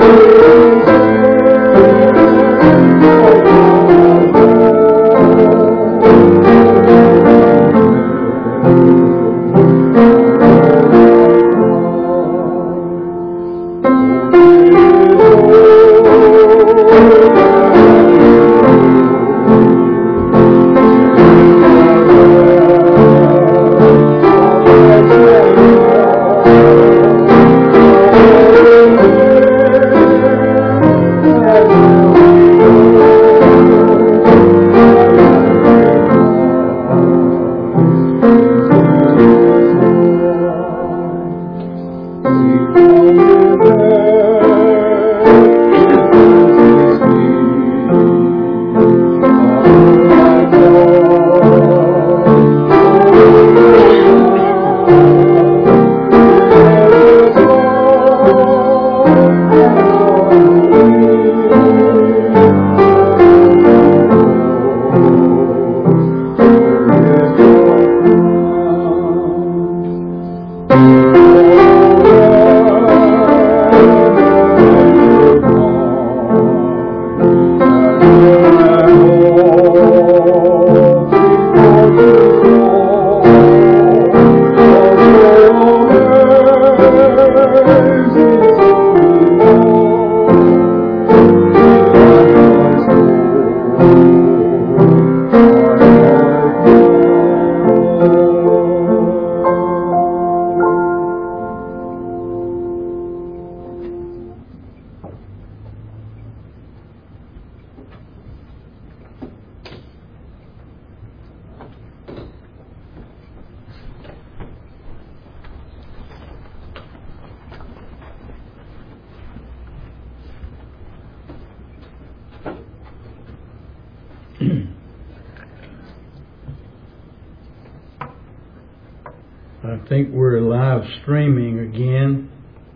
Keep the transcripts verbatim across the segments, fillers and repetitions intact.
I think we're live streaming again.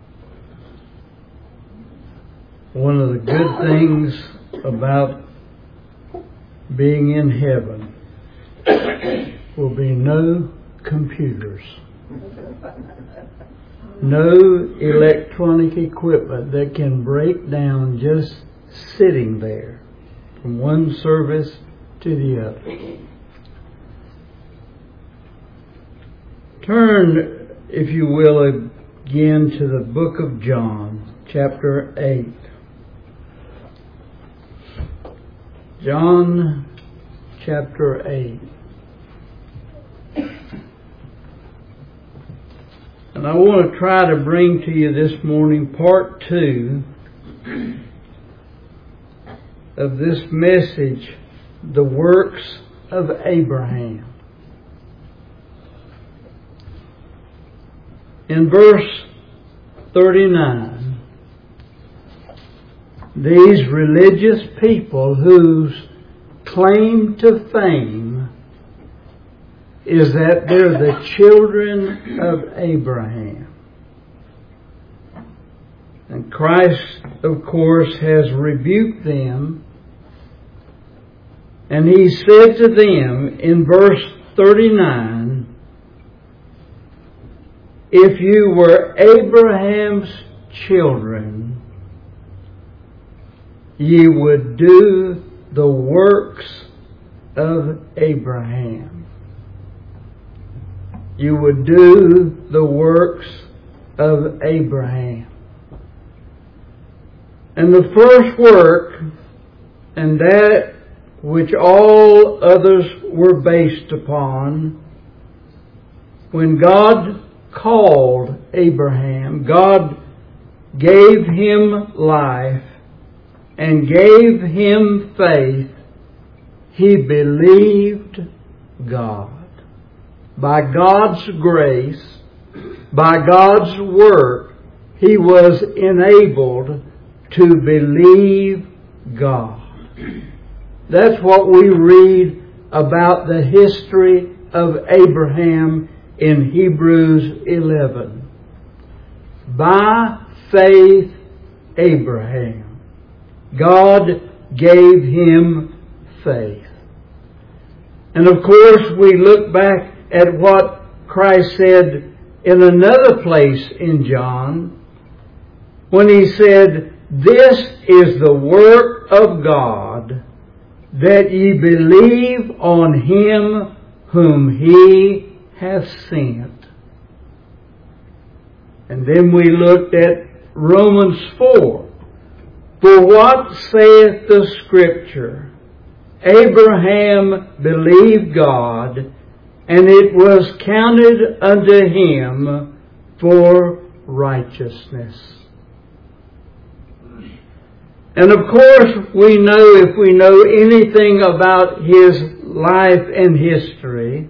One of the good things about being in heaven will be no computers, no electronic equipment that can break down just sitting there from one service to the other. Turn, if you will, again to the book of John, chapter eight. John, chapter eight. And I want to try to bring to you this morning part two of this message, the works of Abraham. In verse thirty-nine, these religious people whose claim to fame is that they're the children of Abraham. And Christ, of course, has rebuked them. And He said to them in verse thirty-nine, if you were Abraham's children, ye would do the works of Abraham. You would do the works of Abraham. And the first work, and that which all others were based upon, when God called Abraham, God gave him life and gave him faith. He believed God. By God's grace, by God's work, he was enabled to believe God. That's what we read about the history of Abraham in Hebrews eleven. By faith, Abraham, God gave him faith. And of course, we look back at what Christ said in another place in John, when He said, this is the work of God, that ye believe on him whom he hath sent. And then we looked at Romans four. For what saith the Scripture? Abraham believed God, and it was counted unto him for righteousness. And of course, we know, if we know anything about his life and history,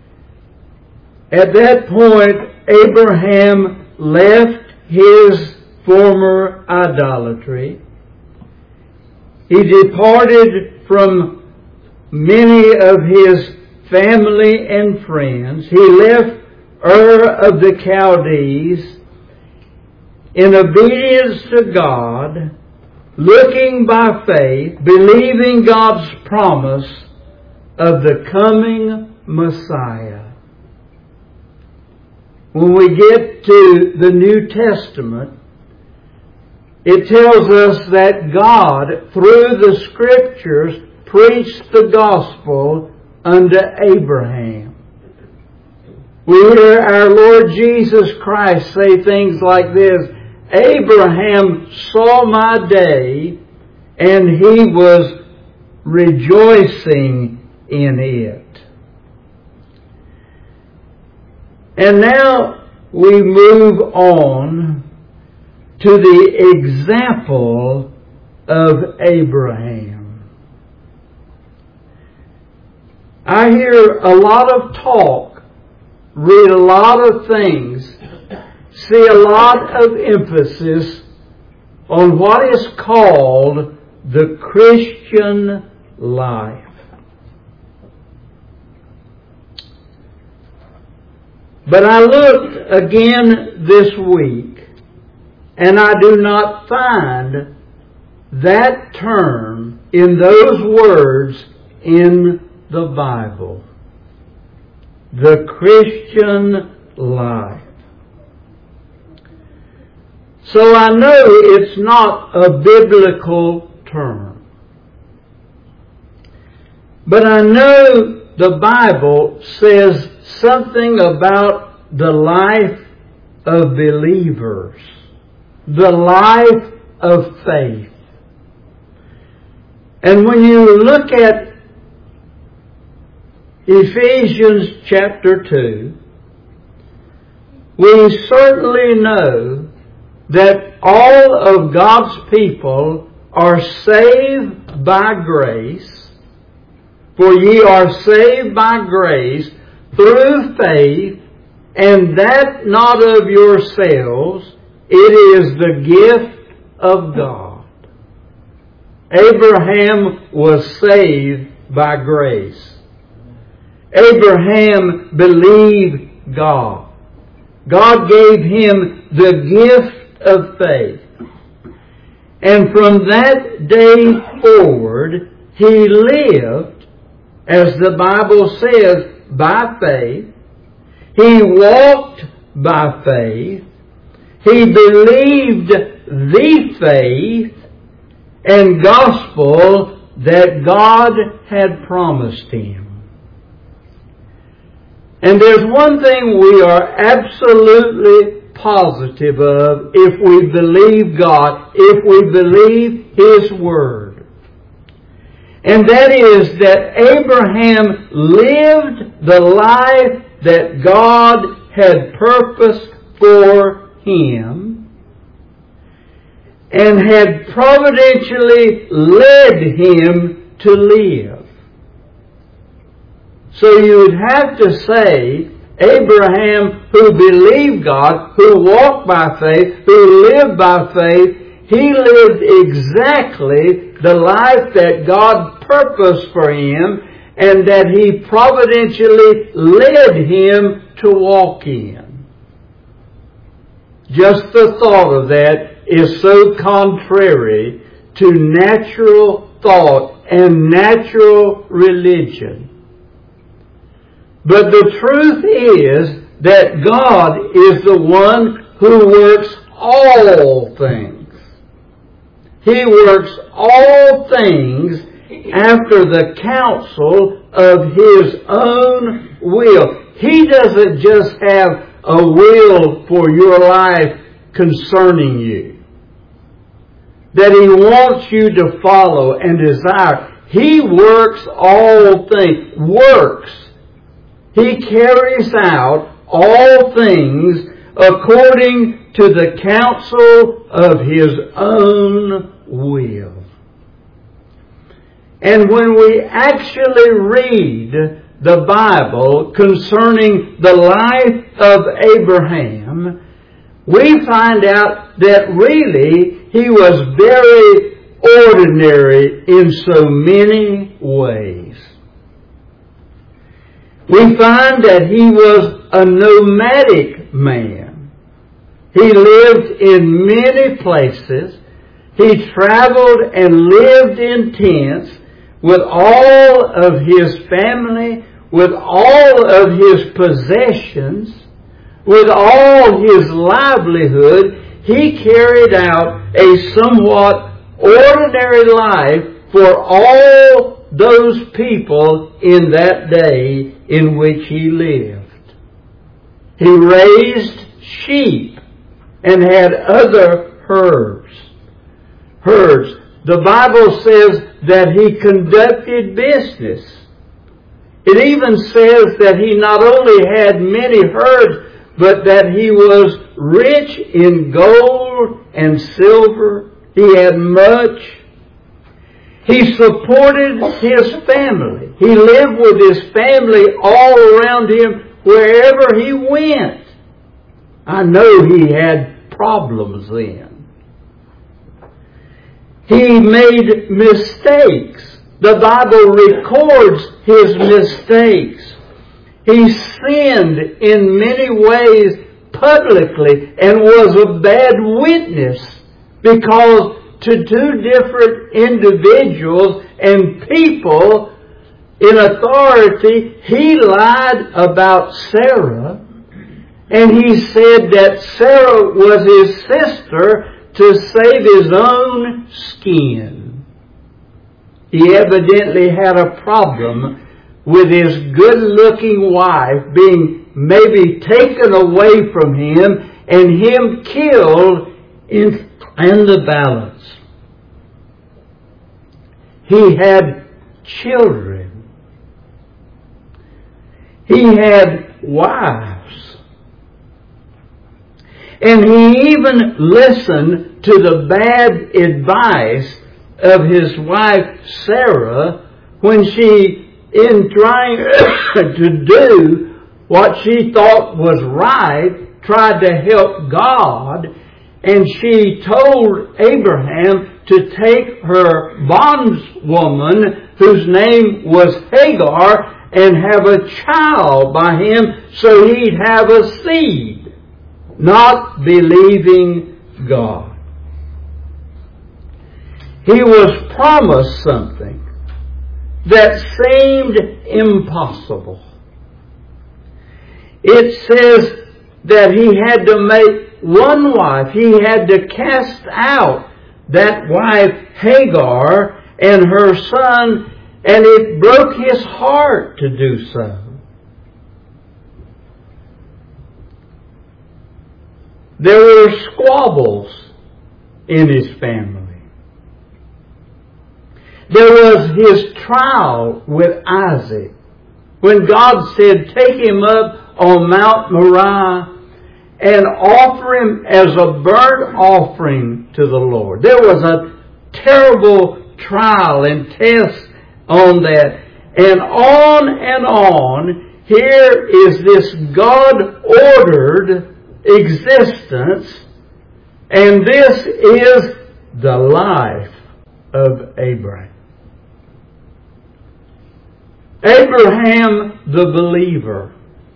at that point, Abraham left his former idolatry. He departed from many of his family and friends. He left Ur of the Chaldees in obedience to God, looking by faith, believing God's promise of the coming Messiah. When we get to the New Testament, it tells us that God, through the Scriptures, preached the gospel unto Abraham. We hear our Lord Jesus Christ say things like this: Abraham saw my day, and he was rejoicing in it. And now we move on to the example of Abraham. I hear a lot of talk, read a lot of things, see a lot of emphasis on what is called the Christian life. But I looked again this week, and I do not find that term in those words in the Bible. The Christian life. So I know it's not a biblical term. But I know the Bible says something about the life of believers, the life of faith. And when you look at Ephesians chapter two, we certainly know that all of God's people are saved by grace, for ye are saved by grace through faith, and that not of yourselves, it is the gift of God. Abraham was saved by grace. Abraham believed God. God gave him the gift of faith. And from that day forward, he lived, as the Bible says, by faith. He walked by faith. He believed the faith and gospel that God had promised him. And there's one thing we are absolutely positive of if we believe God, if we believe His Word. And that is that Abraham lived the life that God had purposed for him and had providentially led him to live. So you would have to say, Abraham, who believed God, who walked by faith, who lived by faith, he lived exactly the life that God purposed for him and that He providentially led him to walk in. Just the thought of that is so contrary to natural thought and natural religion. But the truth is that God is the one who works all things He works all things after the counsel of His own will. He doesn't just have a will for your life concerning you that He wants you to follow and desire. He works all things. Works. He carries out all things according to the counsel of His own will. And when we actually read the Bible concerning the life of Abraham, we find out that really he was very ordinary in so many ways. We find that he was a nomadic man. He lived in many places. He traveled and lived in tents with all of his family, with all of his possessions, with all his livelihood. He carried out a somewhat ordinary life for all those people in that day in which he lived. He raised sheep and had other herds. Herds. The Bible says that he conducted business. It even says that he not only had many herds, but that he was rich in gold and silver. He had much. He supported his family. He lived with his family all around him wherever he went. I know he had problems then. He made mistakes. The Bible records his mistakes. He sinned in many ways publicly and was a bad witness because to two different individuals and people in authority, he lied about Sarah, and he said that Sarah was his sister to save his own skin. He evidently had a problem with his good-looking wife being maybe taken away from him and him killed in, in the balance. He had children. He had wives. And he even listened to the bad advice of his wife Sarah when she, in trying to do what she thought was right, tried to help God, and she told Abraham to take her bondwoman, whose name was Hagar, and have a child by him so he'd have a seed, not believing God. He was promised something that seemed impossible. It says that he had to make one wife. He had to cast out that wife Hagar and her son, and it broke his heart to do so. There were squabbles in his family. There was his trial with Isaac, when God said, take him up on Mount Moriah and offer him as a burnt offering to the Lord. There was a terrible trial and test on that. And on and on, here is this God-ordered existence, and this is the life of Abraham. Abraham the believer.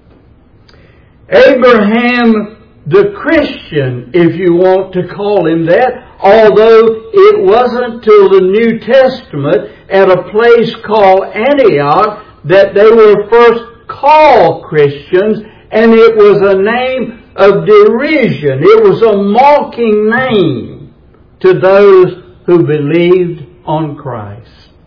Abraham the Christian, if you want to call him that, although it wasn't till the New Testament at a place called Antioch that they were first called Christians, and it was a name of derision. It was a mocking name to those who believed on Christ.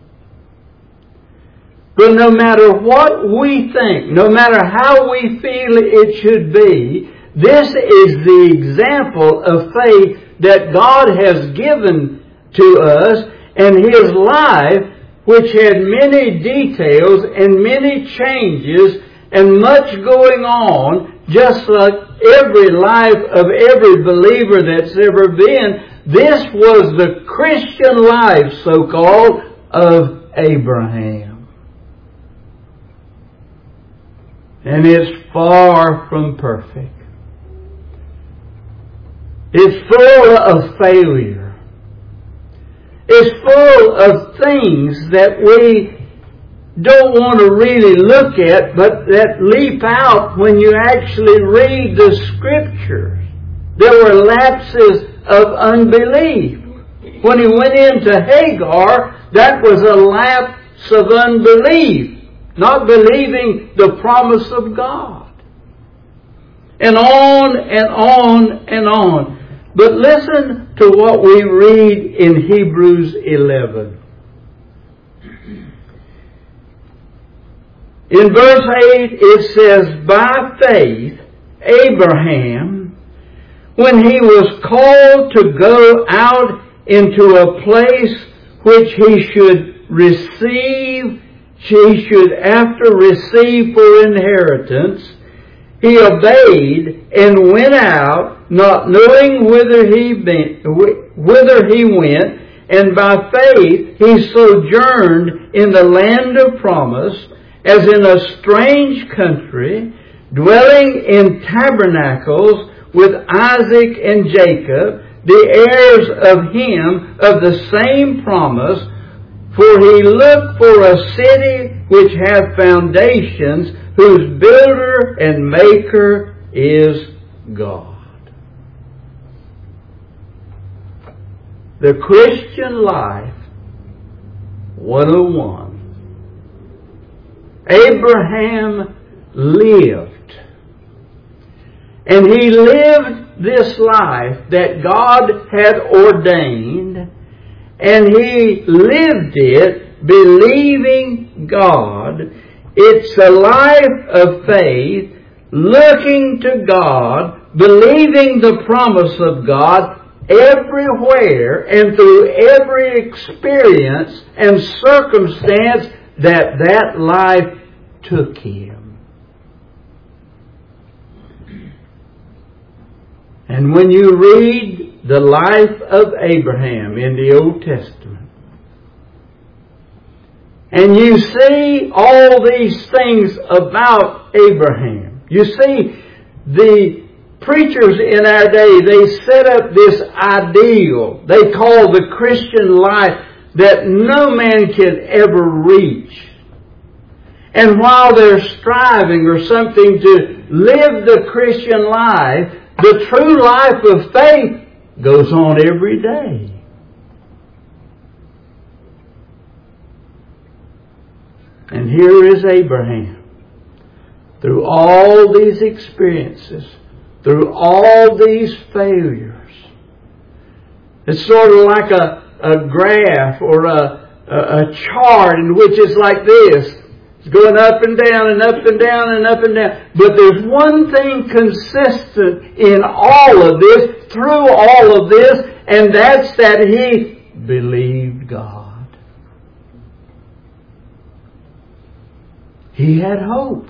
But no matter what we think, no matter how we feel it should be, this is the example of faith that God has given to us, and His life, which had many details and many changes and much going on, just like every life of every believer that's ever been. This was the Christian life, so-called, of Abraham. And it's far from perfect. It's full of failure. It's full of things that we don't want to really look at, but that leap out when you actually read the Scriptures. There were lapses of unbelief. When he went into Hagar, that was a lapse of unbelief, not believing the promise of God. And on and on and on. But listen to what we read in Hebrews eleven. In verse eight it says, "By faith Abraham, when he was called to go out into a place which he should receive, he should after receive for inheritance, he obeyed and went out, not knowing whither he been, whither he went, and by faith he sojourned in the land of promise, as in a strange country, dwelling in tabernacles with Isaac and Jacob, the heirs of him of the same promise, for he looked for a city which hath foundations, whose builder and maker is God." The Christian Life one oh one. Abraham lived. And he lived this life that God had ordained, and he lived it believing God. It's a life of faith, looking to God, believing the promise of God everywhere and through every experience and circumstance that that life took him. And when you read the life of Abraham in the Old Testament, and you see all these things about Abraham, you see the preachers in our day, they set up this ideal they call the Christian life that no man can ever reach. And while they're striving or something to live the Christian life, the true life of faith goes on every day. And here is Abraham, through all these experiences, through all these failures. It's sort of like a, a graph or a, a, a chart in which it's like this. It's going up and down and up and down and up and down. But there's one thing consistent in all of this, through all of this, and that's that he believed God. He had hope.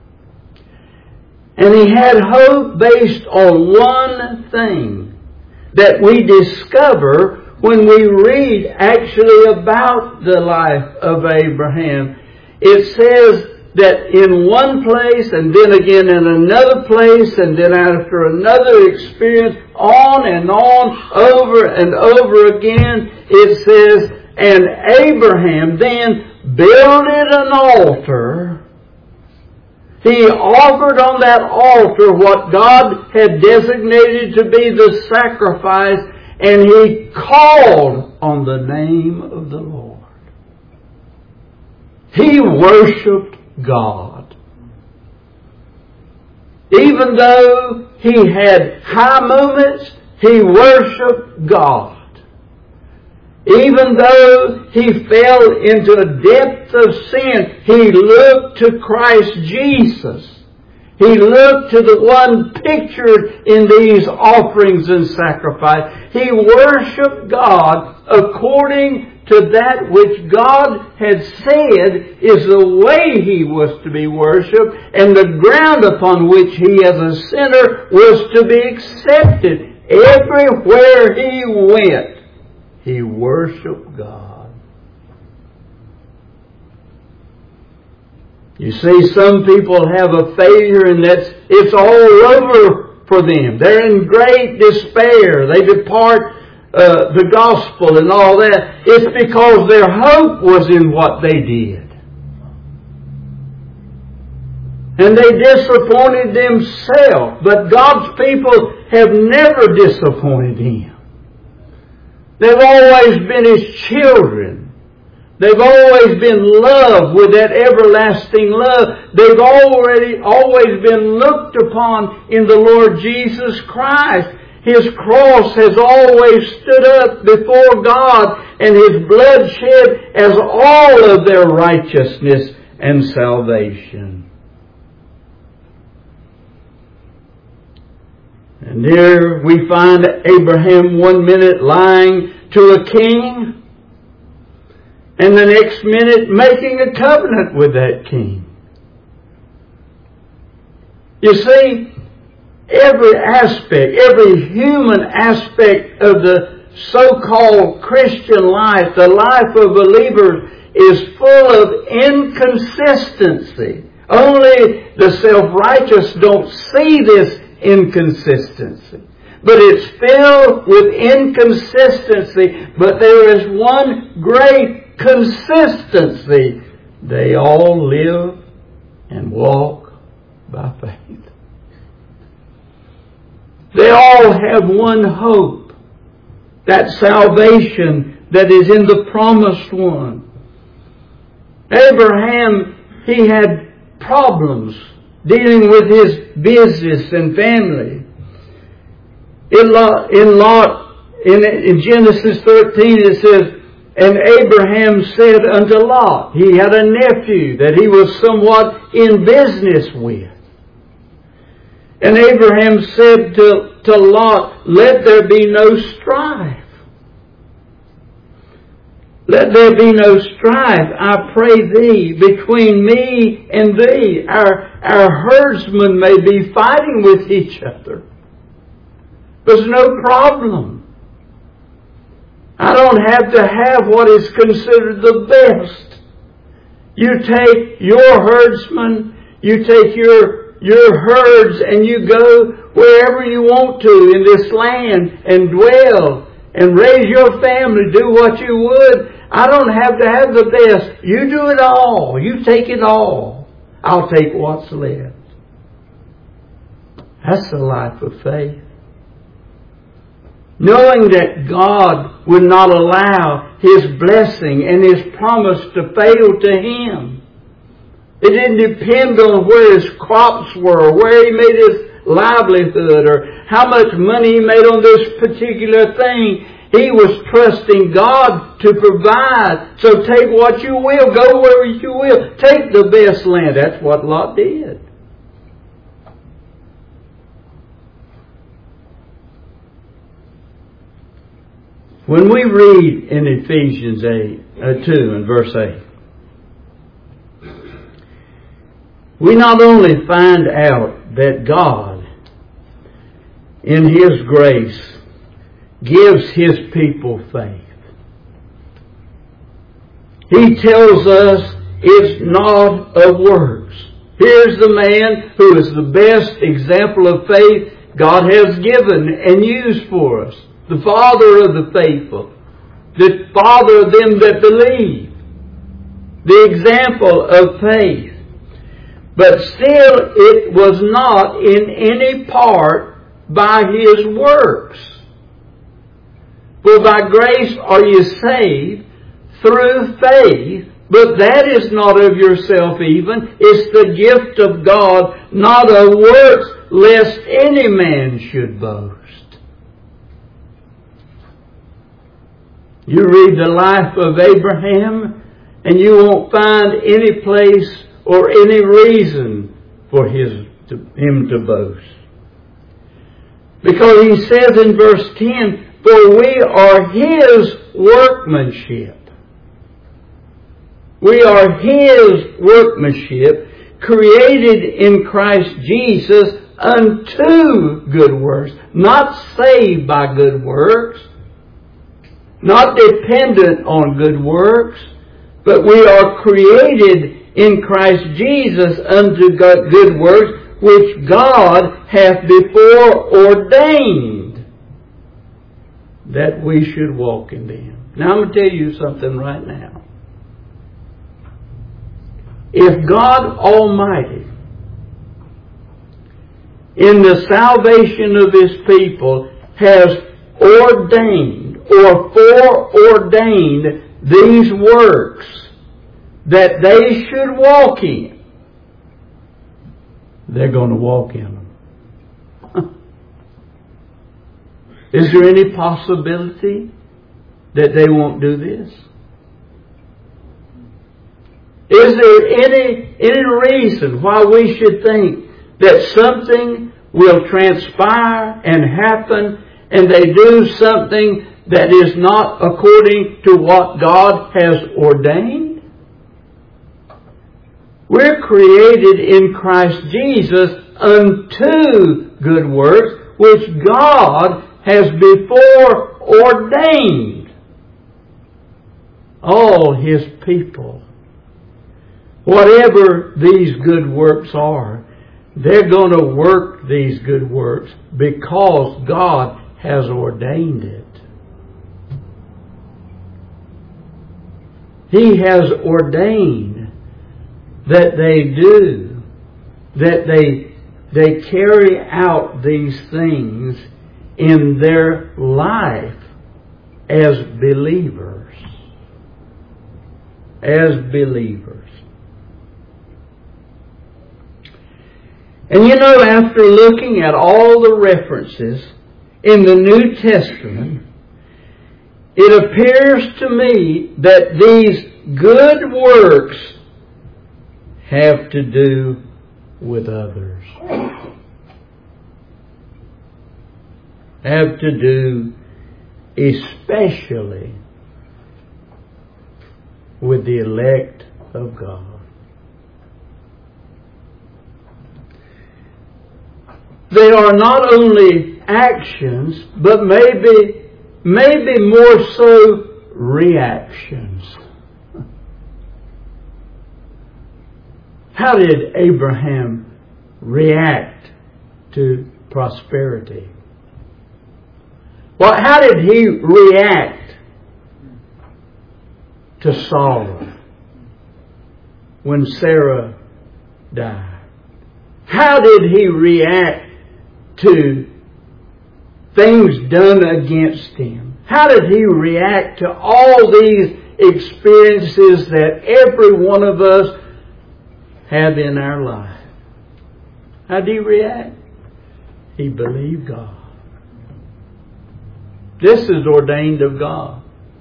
And he had hope based on one thing that we discover when we read actually about the life of Abraham. It says that in one place and then again in another place and then after another experience, on and on, over and over again, it says, "And Abraham then builded an altar." He offered on that altar what God had designated to be the sacrifice, and he called on the name of the Lord. He worshiped God. Even though he had high moments, he worshiped God. Even though he fell into a depth of sin, he looked to Christ Jesus. He looked to the one pictured in these offerings and sacrifice. He worshiped God according to that which God had said is the way He was to be worshipped, and the ground upon which He as a sinner was to be accepted. Everywhere He went, He worshipped God. You see, some people have a failure, and that's, it's all over for them. They're in great despair. They depart uh, the gospel and all that. It's because their hope was in what they did. And they disappointed themselves. But God's people have never disappointed Him. They've always been His children. They've always been loved with that everlasting love. They've already always been looked upon in the Lord Jesus Christ. His cross has always stood up before God, and His blood shed as all of their righteousness and salvation. And here we find Abraham one minute lying to a king, and the next minute making a covenant with that king. You see, every aspect, every human aspect of the so-called Christian life, the life of believers, is full of inconsistency. Only the self-righteous don't see this inconsistency. But it's filled with inconsistency. But there is one great consistency. They all live and walk by faith. They all have one hope. That salvation that is in the promised one. Abraham, he had problems dealing with his business and family. In Lot, in, Lot, in, in Genesis thirteen it says, and Abraham said unto Lot, he had a nephew that he was somewhat in business with. And Abraham said to, to Lot, let there be no strife. Let there be no strife, I pray thee, between me and thee. Our, our herdsmen may be fighting with each other. There's no problem. I don't have to have what is considered the best. You take your herdsmen, you take your your herds, and you go wherever you want to in this land and dwell and raise your family, do what you would. I don't have to have the best. You do it all. You take it all. I'll take what's left. That's the life of faith. Knowing that God would not allow His blessing and His promise to fail to him. It didn't depend on where his crops were, or where he made his livelihood, or how much money he made on this particular thing. He was trusting God to provide. So take what you will, go where you will. Take the best land. That's what Lot did. When we read in Ephesians eight, uh, two and verse eight, we not only find out that God, in His grace, gives His people faith. He tells us it's not of works. Here's the man who is the best example of faith God has given and used for us. The father of the faithful. The father of them that believe. The example of faith. But still it was not in any part by his works. For by grace are you saved through faith, but that is not of yourself even. It's the gift of God, not of works, lest any man should boast. You read the life of Abraham, and you won't find any place or any reason for his, to, him to boast. Because he says in verse ten, for we are His workmanship. We are His workmanship, created in Christ Jesus unto good works. Not saved by good works, not dependent on good works, but we are created in Christ Jesus unto good works, which God hath before ordained that we should walk in them. Now I'm going to tell you something right now. If God Almighty, in the salvation of His people, has ordained or foreordained these works that they should walk in, they're going to walk in them. Is there any possibility that they won't do this? Is there any, any reason why we should think that something will transpire and happen and they do something that is not according to what God has ordained? We're created in Christ Jesus unto good works, which God has before ordained all His people. Whatever these good works are, they're going to work these good works because God has ordained it. He has ordained that they do, that they, they carry out these things in their life as believers. As believers. And you know, after looking at all the references in the New Testament, it appears to me that these good works have to do with others. Have to do especially with the elect of God. They are not only actions, but maybe, maybe more so reactions. How did Abraham react to prosperity? Well, how did he react to sorrow when Sarah died? How did he react to things done against him? How did he react to all these experiences that every one of us have in our life? How did he react? He believed God. This is ordained of God.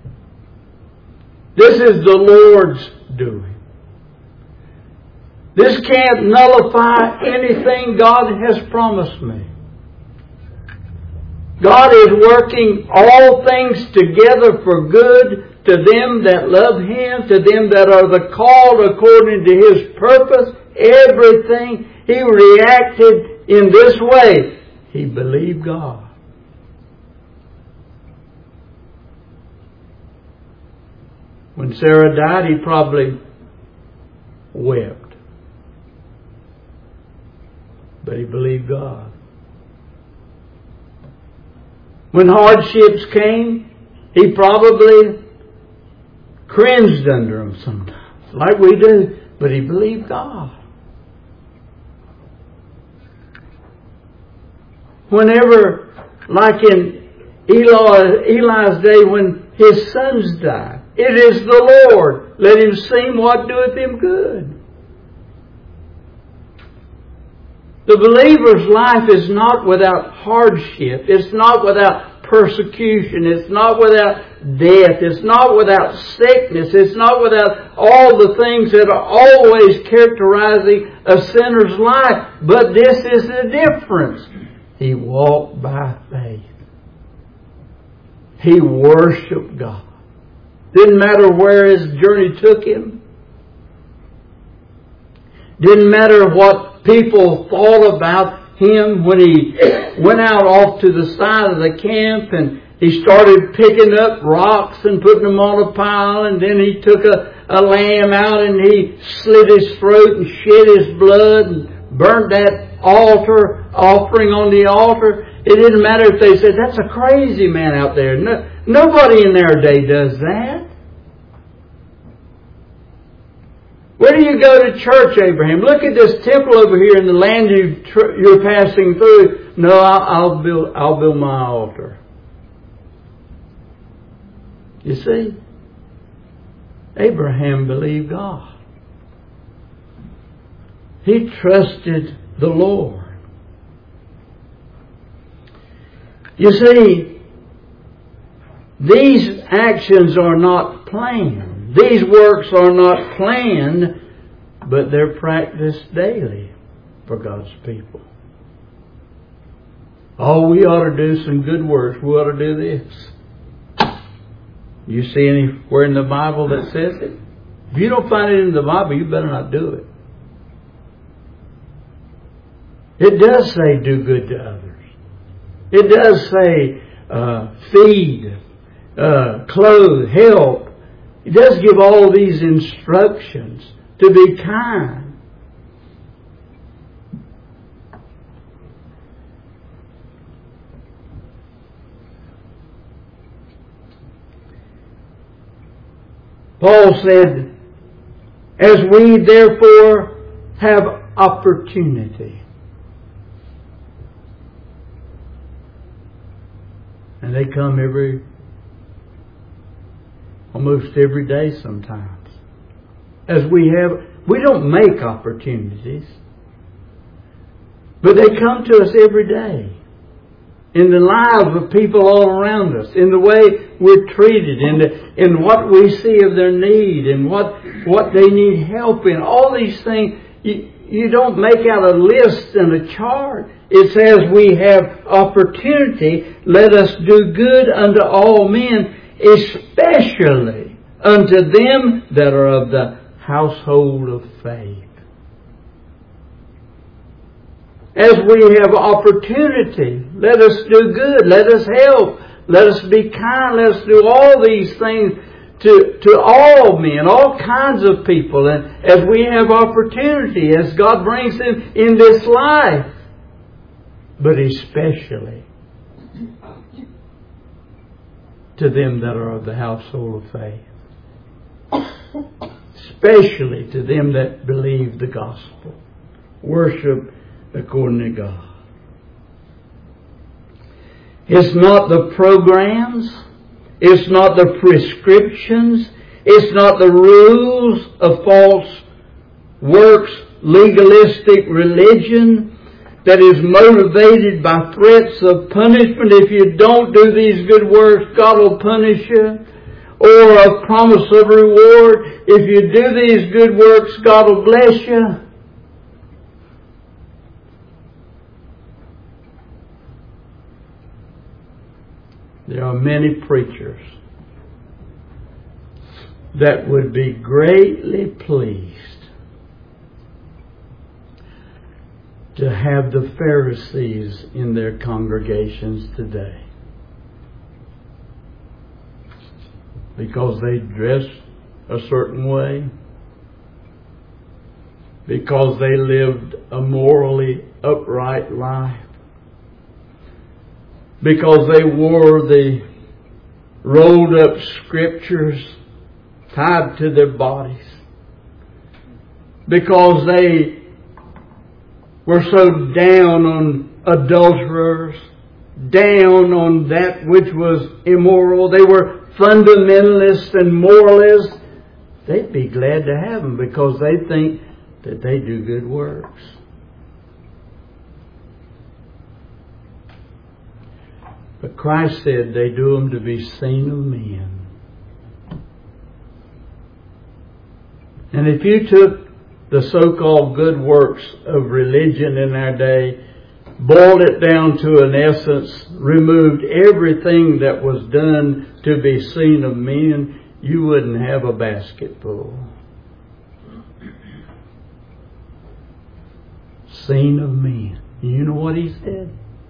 This is the Lord's doing. This can't nullify anything God has promised me. God is working all things together for good to them that love Him, to them that are the called according to His purpose. Everything. He reacted in this way. He believed God. When Sarah died, he probably wept. But he believed God. When hardships came, he probably cringed under them sometimes, like we do. But he believed God. Whenever, like in Eli, Eli's day when his sons died, it is the Lord. Let him seem what doeth him good. The believer's life is not without hardship. It's not without persecution. It's not without death. It's not without sickness. It's not without all the things that are always characterizing a sinner's life. But this is the difference. He walked by faith. He worshiped God. Didn't matter where his journey took him. Didn't matter what people thought about him when he went out off to the side of the camp and he started picking up rocks and putting them on a pile, and then he took a, a lamb out and he slit his throat and shed his blood and burnt that altar offering on the altar. It didn't matter if they said, that's a crazy man out there. No, nobody in their day does that. Where do you go to church, Abraham? Look at this temple over here in the land you tr- you're passing through. No, I'll, I'll build. I'll build my altar. You see, Abraham believed God. He trusted the Lord. You see, these actions are not planned. These works are not planned, but they're practiced daily for God's people. Oh, we ought to do some good works. We ought to do this. You see anywhere in the Bible that says it? If you don't find it in the Bible, you better not do it. It does say do good to others. It does say uh, feed, uh, clothe, help. It does give all these instructions to be kind. Paul said, as we therefore have opportunity. And they come every Almost every day sometimes. As we have, we don't make opportunities. But they come to us every day. In the lives of people all around us. In the way we're treated. In, the, in what we see of their need. And what, what they need help in. All these things, you, you don't make out a list and a chart. It says we have opportunity. Let us do good unto all men, especially unto them that are of the household of faith. As we have opportunity, let us do good, let us help, let us be kind, let us do all these things to, to all men, all kinds of people. And as we have opportunity, as God brings them in this life, but especially to them that are of the household of faith. Especially to them that believe the gospel. Worship according to God. It's not the programs. It's not the prescriptions. It's not the rules of false works, legalistic religion that is motivated by threats of punishment. If you don't do these good works, God will punish you. Or a promise of reward. If you do these good works, God will bless you. There are many preachers that would be greatly pleased to have the Pharisees in their congregations today. Because they dress a certain way. Because they lived a morally upright life. Because they wore the rolled up scriptures tied to their bodies. Because they were so down on adulterers, down on that which was immoral. They were fundamentalists and moralists. They'd be glad to have them because they think that they do good works. But Christ said they do them to be seen of men. And if you took the so-called good works of religion in our day, boiled it down to an essence, removed everything that was done to be seen of men, you wouldn't have a basket full. Seen of men. You know what he said?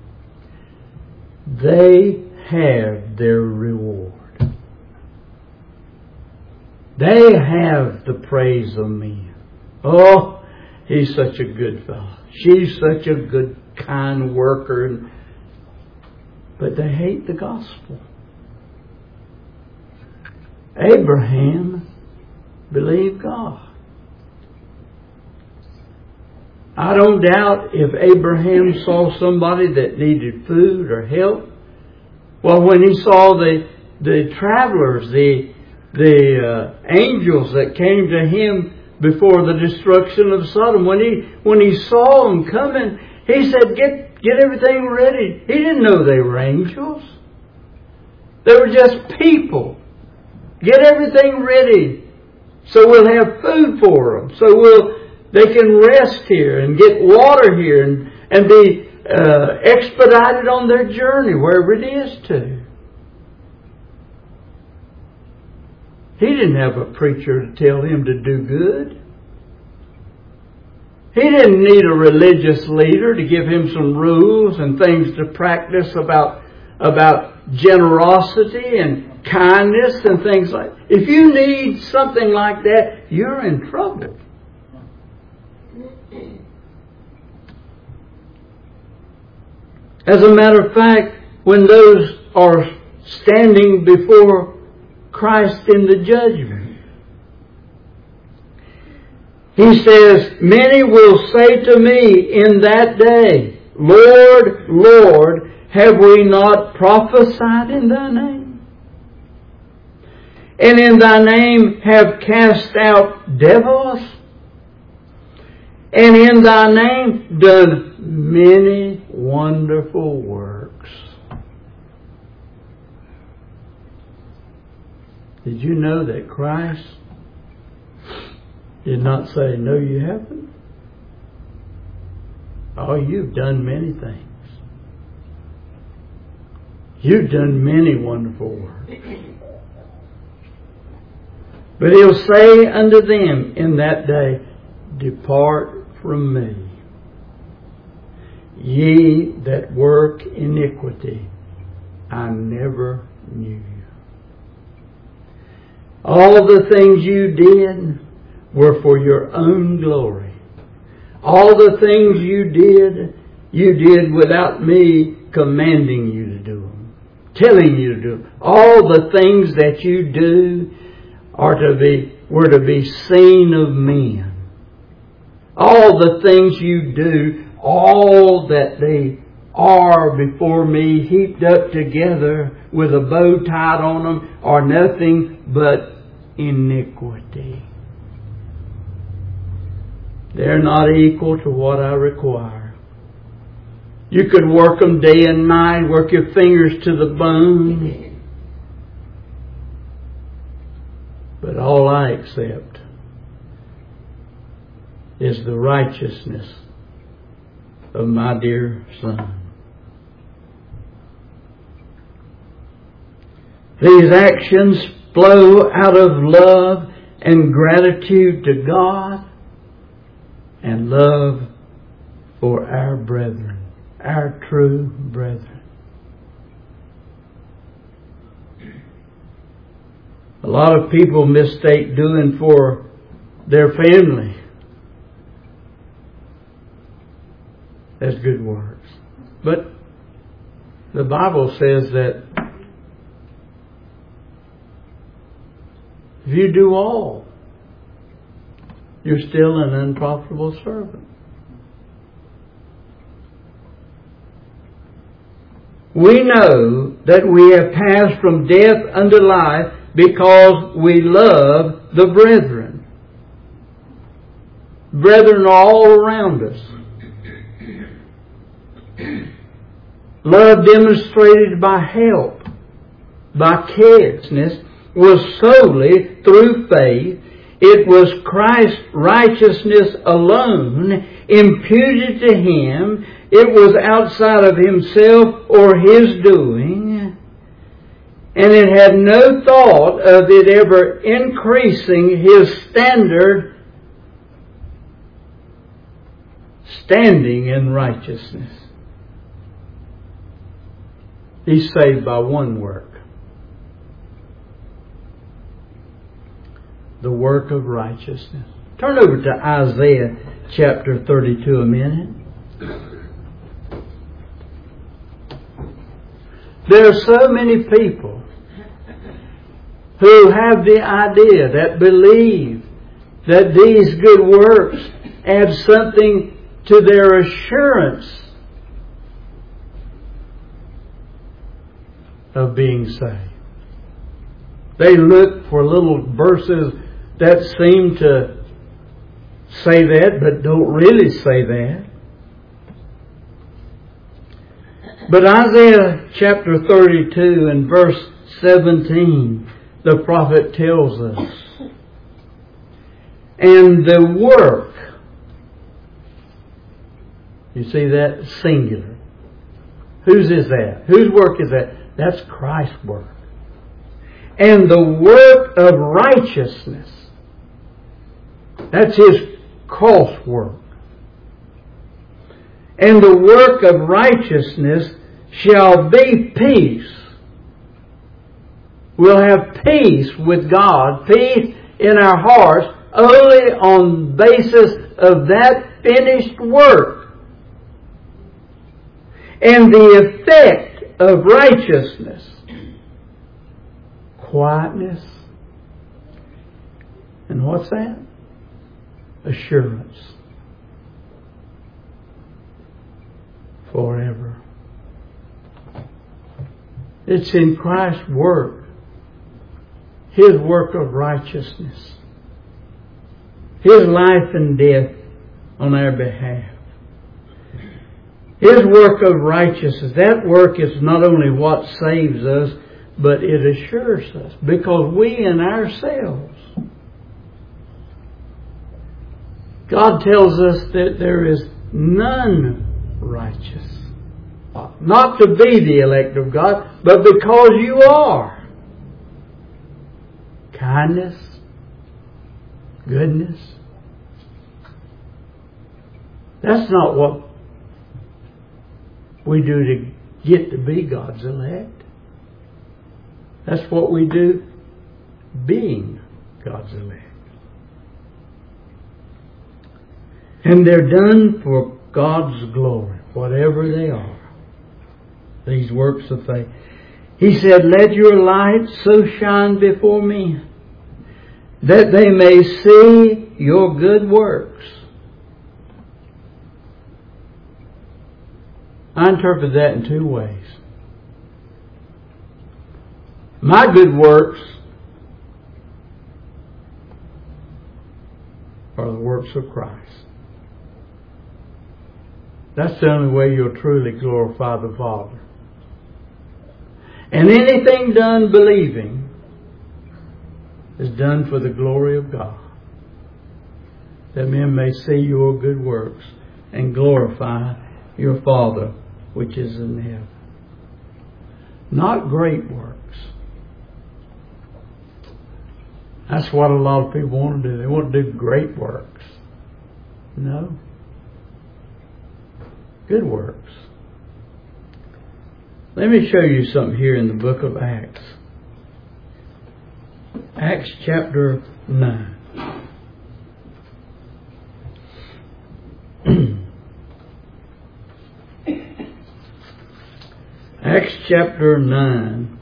They have their reward. They have the praise of men. Oh, he's such a good fellow. She's such a good, kind worker. But they hate the gospel. Abraham believed God. I don't doubt if Abraham saw somebody that needed food or help. Well, when he saw the the travelers, the the uh, angels that came to him before the destruction of Sodom, when he when he saw them coming, he said, "Get get everything ready." He didn't know they were angels. They were just people. Get everything ready, so we'll have food for them. So we'll. They can rest here and get water here and, and be uh, expedited on their journey, wherever it is to. He didn't have a preacher to tell him to do good. He didn't need a religious leader to give him some rules and things to practice about, about generosity and kindness and things like that. If you need something like that, you're in trouble. As a matter of fact, when those are standing before Christ in the judgment, he says, many will say to me in that day, Lord, Lord, have we not prophesied in thy name? And in thy name have cast out devils? And in thy name done many wonderful works. Did you know that Christ did not say, no, you haven't? Oh, you've done many things. You've done many wonderful works. But he'll say unto them in that day, depart from me, ye that work iniquity, I never knew you. All the things you did were for your own glory. All the things you did, you did without me commanding you to do them, telling you to do them. All the things that you do are to be, were to be seen of men. All the things you do, all that they are before me, heaped up together with a bow tied on them, are nothing but iniquity. They're not equal to what I require. You could work them day and night, work your fingers to the bone, but all I accept is the righteousness of my dear Son. These actions flow out of love and gratitude to God and love for our brethren, our true brethren. A lot of people mistake doing for their family as good works. But the Bible says that if you do all, you're still an unprofitable servant. We know that we have passed from death unto life because we love the brethren. Brethren are all around us. love demonstrated by help, by carelessness, was solely through faith. It was Christ's righteousness alone imputed to Him. It was outside of Himself or His doing. And it had no thought of it ever increasing His standard, standing in righteousness. He's saved by one work. The work of righteousness. Turn over to Isaiah chapter thirty-two a minute. There are so many people who have the idea, that believe that these good works add something to their assurance of being saved. They look for little verses that seem to say that, but don't really say that. But Isaiah chapter thirty-two and verse seventeen, the prophet tells us, and the work, you see that? Singular. Whose is that? Whose work is that? That's Christ's work. And the work of righteousness, that's His cross work. And the work of righteousness shall be peace. We'll have peace with God, peace in our hearts, only on the basis of that finished work. And the effect of righteousness, quietness, and what's that? Assurance. Forever. It's in Christ's work, His work of righteousness, His life and death on our behalf. His work of righteousness, that work is not only what saves us, but it assures us, because we in ourselves, God tells us that there is none righteous. Not to be the elect of God, but because you are. Kindness, goodness. That's not what we do to get to be God's elect. That's what we do being God's elect. And they're done for God's glory, whatever they are. These works of faith. He said, let your light so shine before men that they may see your good works. I interpret that in two ways. My good works are the works of Christ. That's the only way you'll truly glorify the Father. And anything done believing is done for the glory of God, that men may see your good works and glorify your Father which is in heaven. Not great works. That's what a lot of people want to do. They want to do great works. No. Good works. Let me show you something here in the book of Acts. Acts chapter nine. Acts chapter nine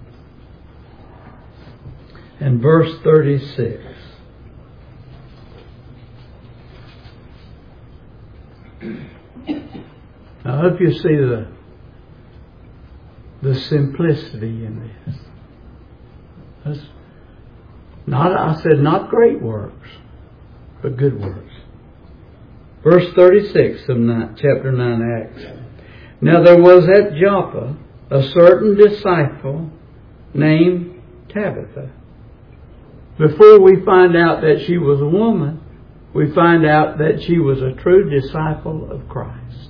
and verse thirty-six. I hope you see the the simplicity in this. That's not, I said, not great works, but good works. Verse thirty-six of nine, chapter nine Acts. Now there was at Joppa a certain disciple named Tabitha. Before we find out that she was a woman, we find out that she was a true disciple of Christ.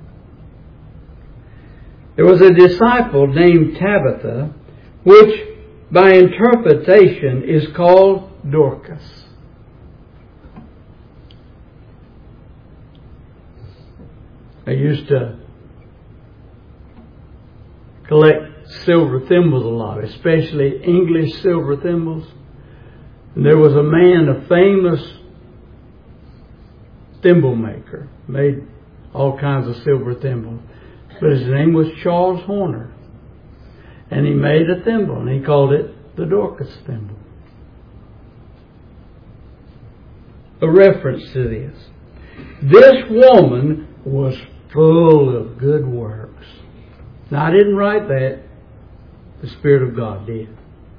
There was a disciple named Tabitha, which by interpretation is called Dorcas. I used to collect silver thimbles a lot, especially English silver thimbles. And there was a man, a famous thimble maker, made all kinds of silver thimbles. But his name was Charles Horner. And he made a thimble, and he called it the Dorcas thimble. A reference to this. This woman was full of good works. Now, I didn't write that. The Spirit of God did.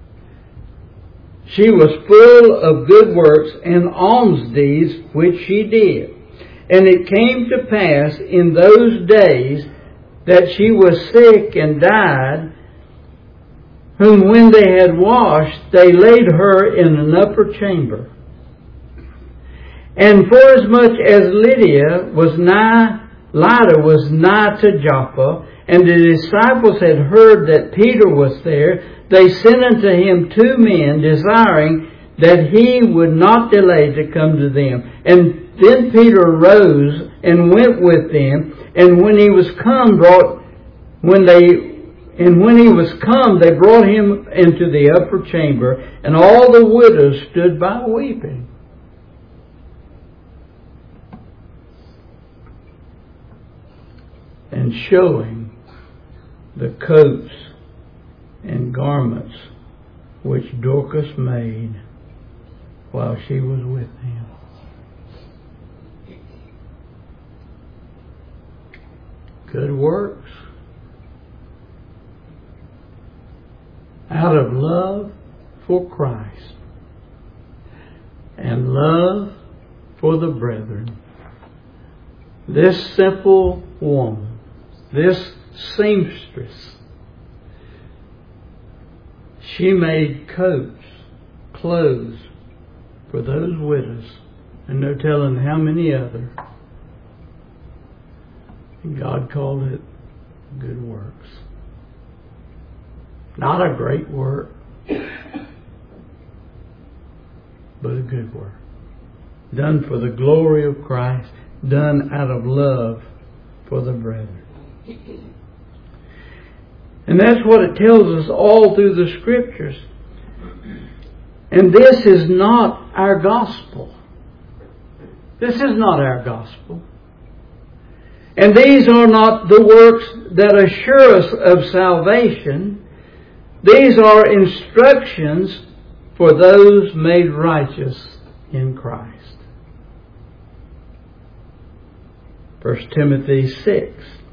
She was full of good works and alms deeds which she did. And it came to pass in those days that she was sick and died, whom when they had washed, they laid her in an upper chamber. And forasmuch as Lydia was nigh, Lydda was nigh to Joppa, and the disciples had heard that Peter was there, they sent unto him two men, desiring that he would not delay to come to them. And then Peter arose and went with them, and when he was come, brought when they and when he was come, they brought him into the upper chamber, and all the widows stood by weeping. And showing the coats and garments which Dorcas made while she was with him. Good works out of love for Christ and love for the brethren. This simple woman, this seamstress, she made coats, clothes for those widows, and no telling how many other. And God called it good works. Not a great work, but a good work. Done for the glory of Christ, done out of love for the brethren. And that's what it tells us all through the Scriptures. And this is not our gospel. This is not our gospel. And these are not the works that assure us of salvation. These are instructions for those made righteous in Christ. First Timothy six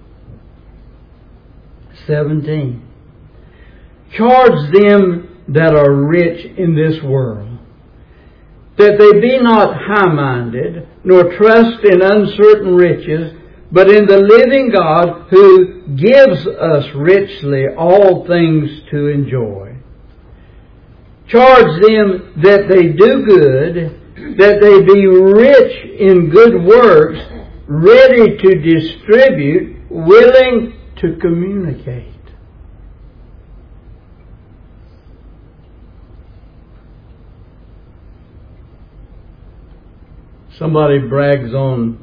seventeen. Charge them that are rich in this world, that they be not high-minded, nor trust in uncertain riches, but in the living God, who gives us richly all things to enjoy. Charge them that they do good, that they be rich in good works, ready to distribute, willing to communicate. Somebody brags on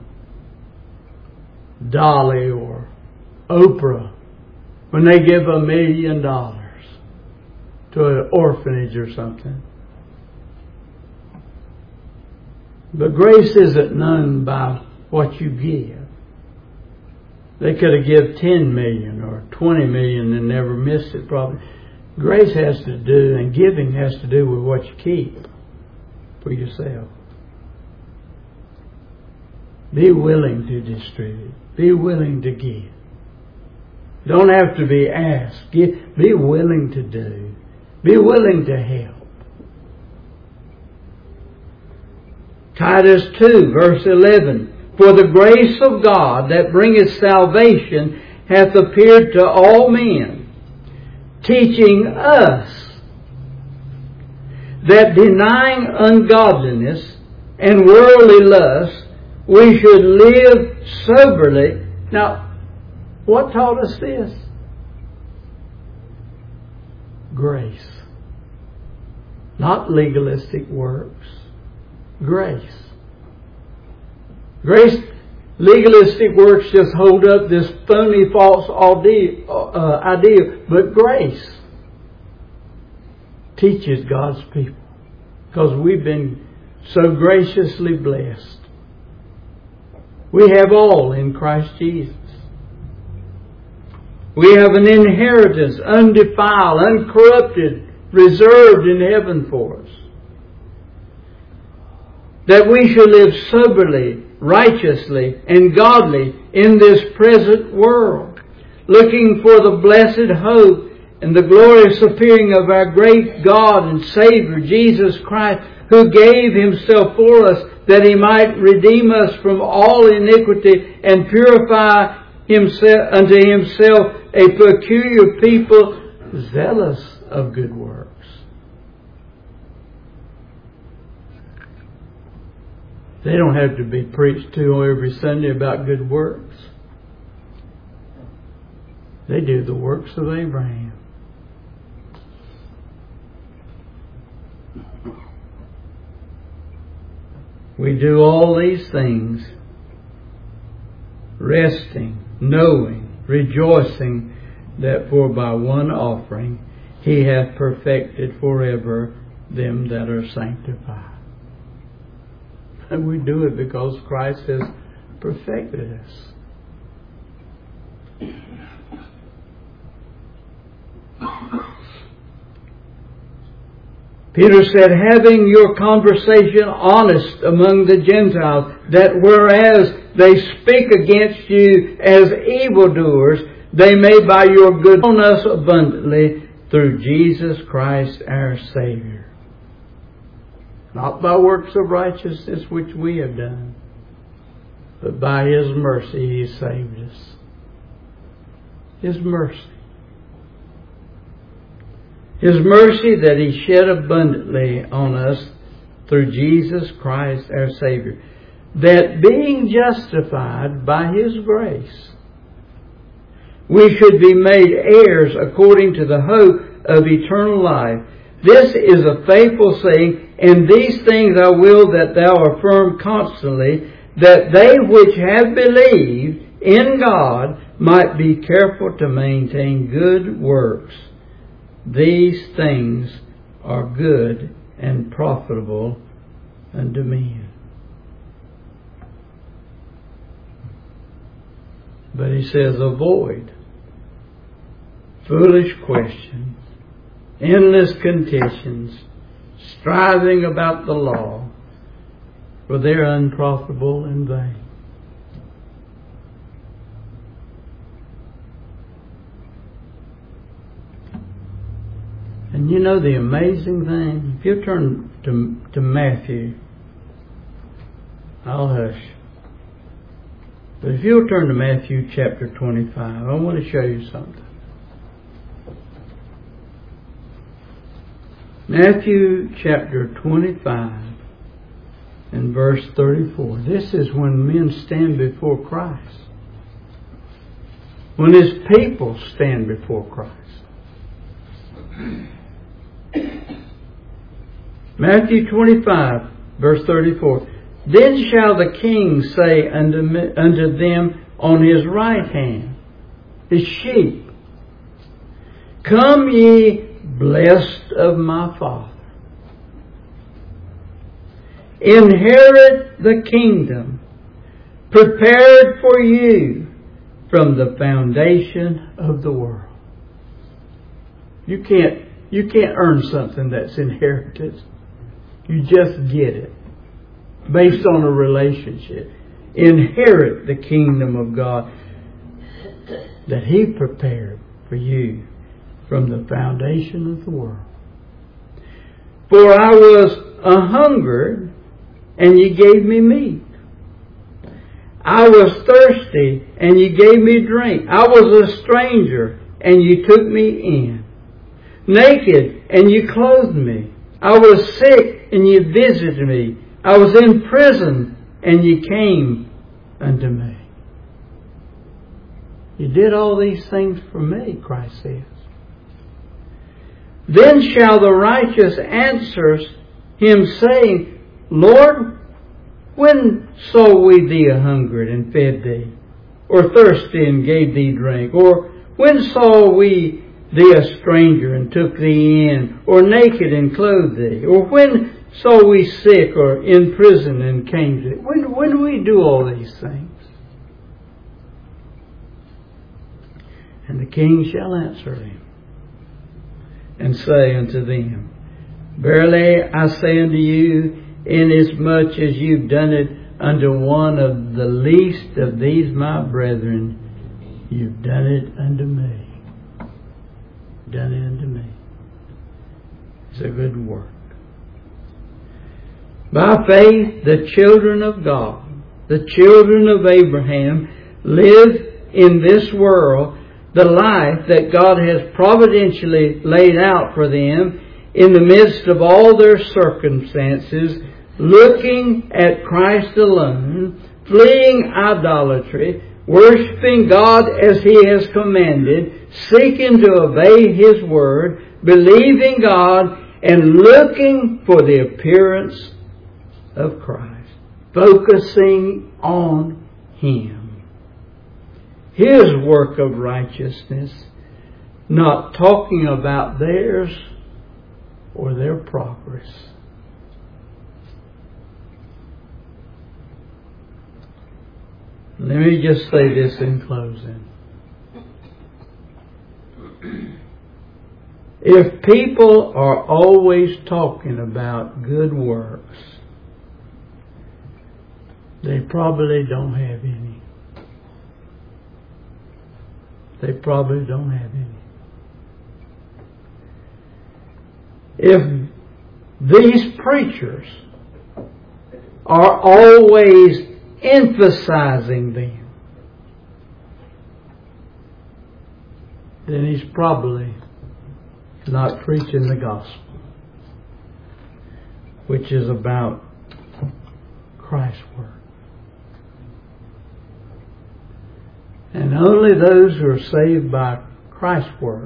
Dolly or Oprah when they give a million dollars to an orphanage or something. But grace isn't known by what you give. They could have given ten million or twenty million and never missed it probably. Grace has to do, and giving has to do with what you keep for yourself. Be willing to distribute. Be willing to give. Don't have to be asked. Give, be willing to do. Be willing to help. Titus two, verse eleven. For the grace of God that bringeth salvation hath appeared to all men, teaching us that denying ungodliness and worldly lust, we should live soberly. Now, what taught us this? Grace. Not legalistic works. Grace. Grace, legalistic works just hold up this phony, false idea, uh, idea. But grace teaches God's people, because we've been so graciously blessed. We have all in Christ Jesus. We have an inheritance, undefiled, uncorrupted, reserved in heaven for us. That we should live soberly, righteously, and godly in this present world, looking for the blessed hope and the glorious appearing of our great God and Savior, Jesus Christ, who gave Himself for us, that He might redeem us from all iniquity and purify himself unto Himself a peculiar people, zealous of good works. They don't have to be preached to every Sunday about good works. They do the works of Abraham. We do all these things, resting, knowing, rejoicing that for by one offering He hath perfected forever them that are sanctified. And we do it because Christ has perfected us. Peter said, having your conversation honest among the Gentiles, that whereas they speak against you as evildoers, they may by your good on us abundantly through Jesus Christ our Savior. Not by works of righteousness which we have done, but by His mercy He saved us. His mercy. His mercy that He shed abundantly on us through Jesus Christ our Savior, that being justified by His grace, we should be made heirs according to the hope of eternal life. This is a faithful saying, and these things I will that thou affirm constantly, that they which have believed in God might be careful to maintain good works. These things are good and profitable unto men. But he says, avoid foolish questions, endless contentions, striving about the law, for they are unprofitable and vain. And you know the amazing thing? If you turn to, to Matthew, I'll hush. But if you'll turn to Matthew chapter twenty-five, I want to show you something. Matthew chapter twenty-five and verse thirty-four. This is when men stand before Christ. When His people stand before Christ. Matthew twenty-five, verse thirty-four. Then shall the King say unto, unto them on His right hand, His sheep, come ye blessed of my Father, inherit the kingdom prepared for you from the foundation of the world. You can't, you can't earn something that's inherited. You just get it based on a relationship. Inherit the kingdom of God that He prepared for you from the foundation of the world. For I was a hungered, and ye gave me meat. I was thirsty, and you gave me drink. I was a stranger, and you took me in. Naked, and you clothed me. I was sick, and you visited me. I was in prison, and you came unto me. You did all these things for me, Christ says. Then shall the righteous answer him, saying, Lord, when saw we thee a hungered and fed thee, or thirsty and gave thee drink? Or when saw we thee a stranger and took thee in, or naked and clothed thee? Or when saw we sick or in prison and came to thee? When, when do we do all these things? And the king shall answer them, and say unto them, Verily I say unto you, inasmuch as you've done it unto one of the least of these my brethren, you've done it unto me. Done it unto me. It's a good work. By faith, the children of God, the children of Abraham, live in this world the life that God has providentially laid out for them in the midst of all their circumstances, looking at Christ alone, fleeing idolatry, worshiping God as He has commanded, seeking to obey His word, believing God, and looking for the appearance of Christ, focusing on Him. His work of righteousness, not talking about theirs or their progress. Let me just say this in closing. If people are always talking about good works, they probably don't have any. They probably don't have any. If these preachers are always emphasizing them, then he's probably not preaching the gospel, which is about Christ's work. And only those who are saved by Christ's work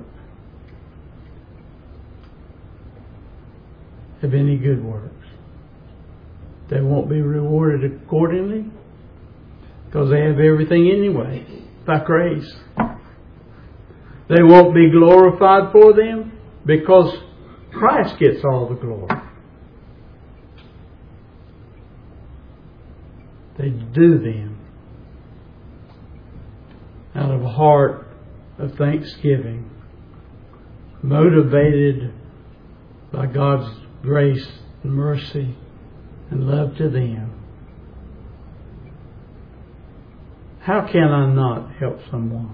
have any good works. They won't be rewarded accordingly because they have everything anyway by grace. They won't be glorified for them because Christ gets all the glory. They do them out of a heart of thanksgiving, motivated by God's grace and mercy and love to them. How can I not help someone?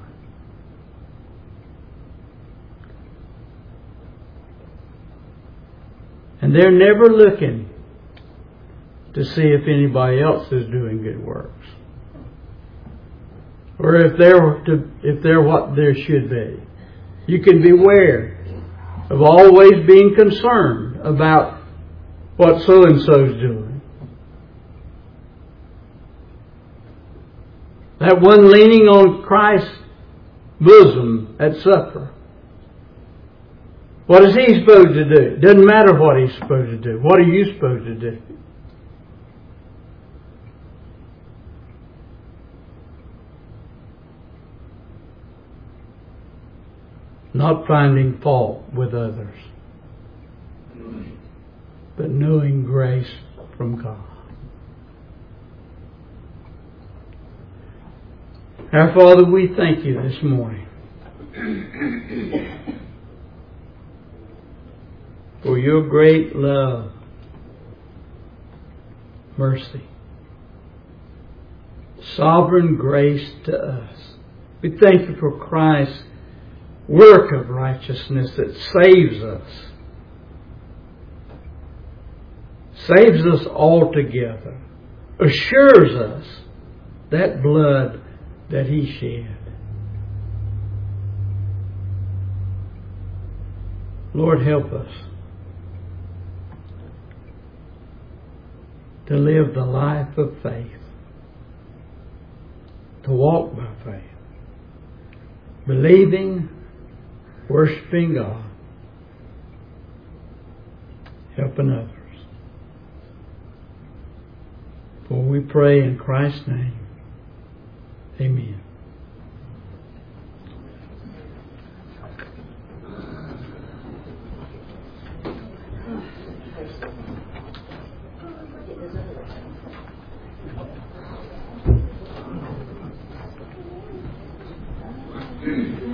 And they're never looking to see if anybody else is doing good works, or if they're to, if they're what there should be. You can beware of always being concerned about what so and so's doing. That one leaning on Christ's bosom at supper. What is he supposed to do? It doesn't matter what he's supposed to do. What are you supposed to do? Not finding fault with others, but knowing grace from God. Our Father, we thank you this morning for your great love, mercy, sovereign grace to us. We thank you for Christ's work of righteousness that saves us. Saves us altogether. Assures us that blood that He shed. Lord, help us to live the life of faith, to walk by faith, believing, worshiping God, helping others. For we pray in Christ's name. Amen. Mm-hmm.